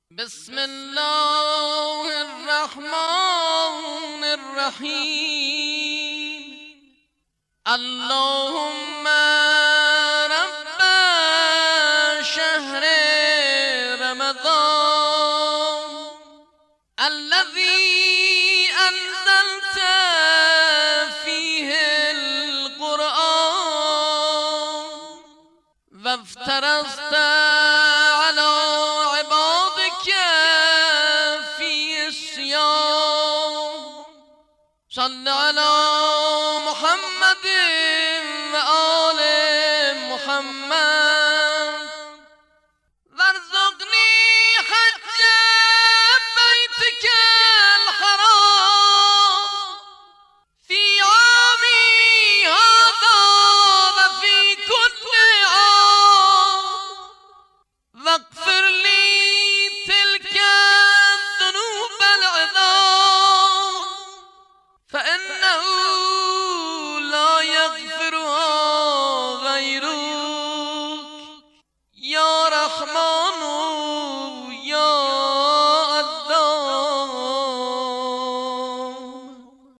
بسم الله الرحمن الرحیم. اللهم رب شهر رمضان الذي انزلت فيه القرآن وافترضت على عبادك فيه الصيام. صل على